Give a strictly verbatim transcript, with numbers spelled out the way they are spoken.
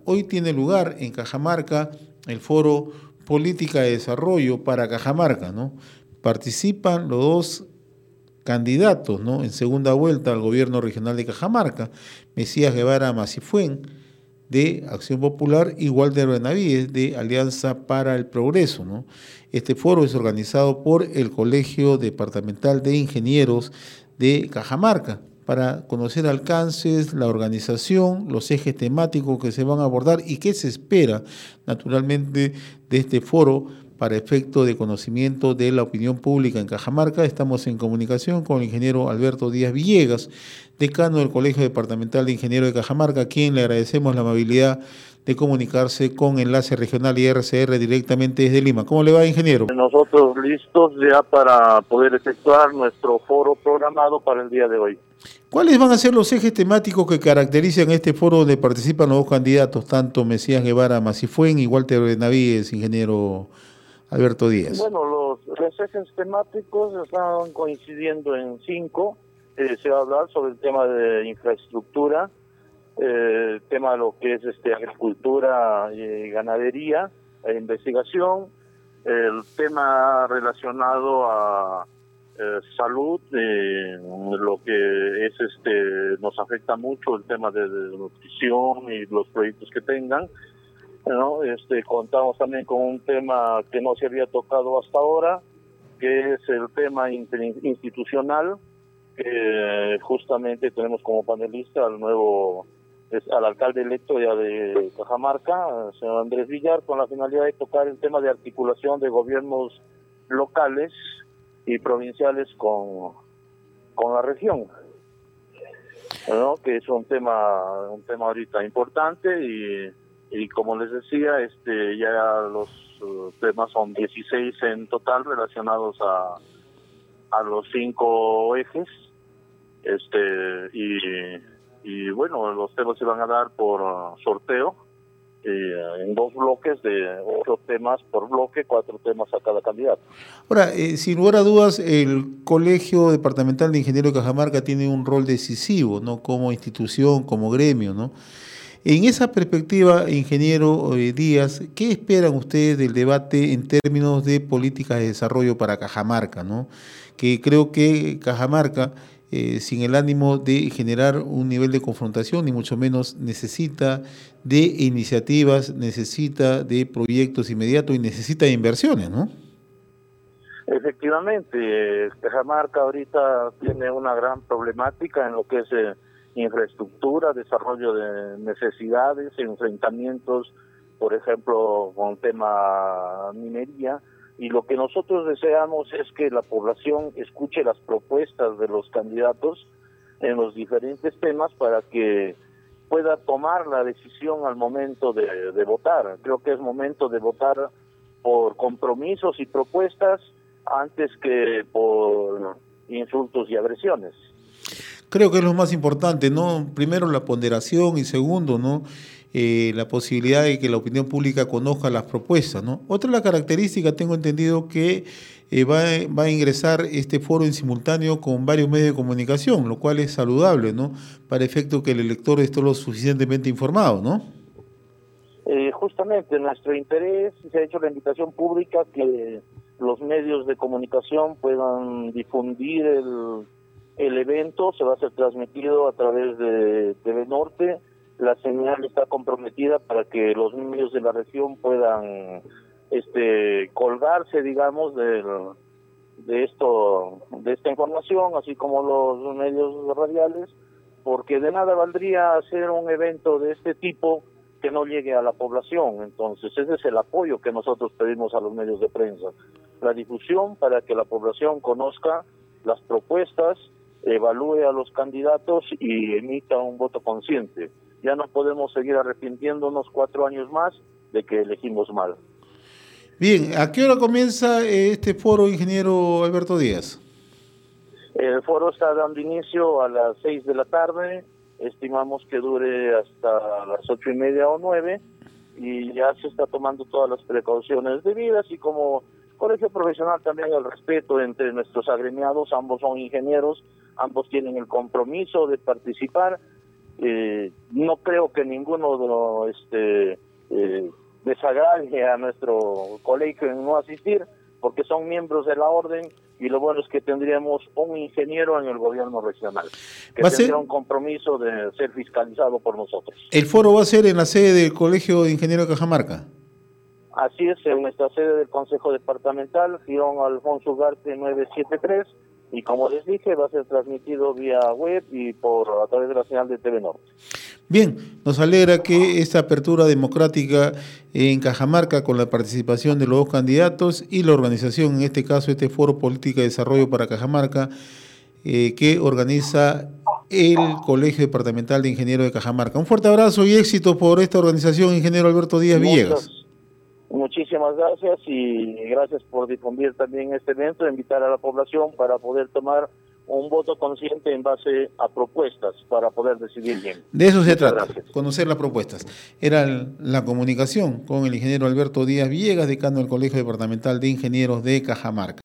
Hoy tiene lugar en Cajamarca el Foro Política de Desarrollo para Cajamarca, ¿no? Participan los dos candidatos, ¿no?, en segunda vuelta al gobierno regional de Cajamarca, Mesías Guevara Macifuen, de Acción Popular, y Walter Benavides, de Alianza para el Progreso, ¿no? Este foro es organizado por el Colegio Departamental de Ingenieros de Cajamarca, para conocer alcances, la organización, los ejes temáticos que se van a abordar y qué se espera, naturalmente, de este foro para efecto de conocimiento de la opinión pública en Cajamarca. Estamos en comunicación con el ingeniero Alberto Díaz Villegas, decano del Colegio Departamental de Ingenieros de Cajamarca, a quien le agradecemos la amabilidad de comunicarse con Enlace Regional y R C R directamente desde Lima. ¿Cómo le va, ingeniero? Nosotros listos ya para poder efectuar nuestro foro programado para el día de hoy. ¿Cuáles van a ser los ejes temáticos que caracterizan este foro donde participan los dos candidatos, tanto Mesías Guevara Macifuen y Walter Benavides, ingeniero Alberto Díaz? Bueno, los, los ejes temáticos están coincidiendo en cinco. Eh, se va a hablar sobre el tema de infraestructura, eh, el tema de lo que es este agricultura y ganadería, e investigación, el tema relacionado a eh, salud, eh, lo que es este nos afecta mucho el tema de, de nutrición y los proyectos que tengan, ¿no? Este, contamos también con un tema que no se había tocado hasta ahora, que es el tema institucional, que justamente tenemos como panelista al nuevo, es, al alcalde electo ya de Cajamarca, señor Andrés Villar, con la finalidad de tocar el tema de articulación de gobiernos locales y provinciales con, con la región, ¿no? Que es un tema, un tema ahorita importante y Y como les decía, este ya los uh, temas son dieciséis en total relacionados a a los cinco ejes, este y, y bueno, los temas se van a dar por uh, sorteo, eh, en dos bloques de ocho temas por bloque, cuatro temas a cada candidato. Ahora, eh, sin lugar a dudas, el Colegio Departamental de Ingenieros de Cajamarca tiene un rol decisivo, ¿no?, como institución, como gremio, ¿no? En esa perspectiva, ingeniero eh, Díaz, ¿qué esperan ustedes del debate en términos de políticas de desarrollo para Cajamarca, ¿no? Que creo que Cajamarca, eh, sin el ánimo de generar un nivel de confrontación, ni mucho menos, necesita de iniciativas, necesita de proyectos inmediatos y necesita de inversiones, ¿no? Efectivamente, Cajamarca ahorita tiene una gran problemática en lo que es eh, infraestructura, desarrollo de necesidades, enfrentamientos, por ejemplo, con tema minería, y lo que nosotros deseamos es que la población escuche las propuestas de los candidatos en los diferentes temas para que pueda tomar la decisión al momento de, de votar. Creo que es momento de votar por compromisos y propuestas antes que por insultos y agresiones. Creo que es lo más importante, ¿no? Primero la ponderación y segundo, ¿no?, eh, la posibilidad de que la opinión pública conozca las propuestas, ¿no? Otra la característica, tengo entendido que eh, va, va a ingresar este foro en simultáneo con varios medios de comunicación, lo cual es saludable, ¿no?, para efecto que el elector esté lo suficientemente informado, ¿no? Eh, justamente nuestro interés, se ha hecho la invitación pública que los medios de comunicación puedan difundir el El evento. Se va a ser transmitido a través de T V Norte. La señal está comprometida para que los medios de la región puedan este colgarse, digamos, de, de esto, de esta información, así como los medios radiales, porque de nada valdría hacer un evento de este tipo que no llegue a la población. Entonces, ese es el apoyo que nosotros pedimos a los medios de prensa, la difusión para que la población conozca las propuestas, evalúe a los candidatos y emita un voto consciente. Ya no podemos seguir arrepintiéndonos cuatro años más de que elegimos mal. Bien, ¿a qué hora comienza este foro, ingeniero Alberto Díaz? El foro está dando inicio a las seis de la tarde, estimamos que dure hasta las ocho y media o nueve, y ya se está tomando todas las precauciones debidas, y como colegio profesional también el respeto entre nuestros agremiados, ambos son ingenieros, ambos tienen el compromiso de participar, Eh, no creo que ninguno de los, este, eh, desagrade a nuestro colegio en no asistir, porque son miembros de la orden, y lo bueno es que tendríamos un ingeniero en el gobierno regional, que tendría ser... un compromiso de ser fiscalizado por nosotros. ¿El foro va a ser en la sede del Colegio de Ingenieros de Cajamarca? Así es, en nuestra sede del Consejo Departamental, Girón Alfonso Ugarte nueve siete tres, y como les dije, va a ser transmitido vía web y por a través de la señal de T V Norte. Bien, nos alegra que esta apertura democrática en Cajamarca, con la participación de los dos candidatos y la organización, en este caso este Foro Política de Desarrollo para Cajamarca, eh, que organiza el Colegio Departamental de Ingenieros de Cajamarca. Un fuerte abrazo y éxito por esta organización, ingeniero Alberto Díaz Muchas, Villegas. Muchísimas gracias y gracias por difundir también este evento, invitar a la población para poder tomar un voto consciente en base a propuestas para poder decidir bien. De eso se Muchas trata, gracias. Conocer las propuestas. Era la comunicación con el ingeniero Alberto Díaz Villegas, decano del Colegio Departamental de Ingenieros de Cajamarca.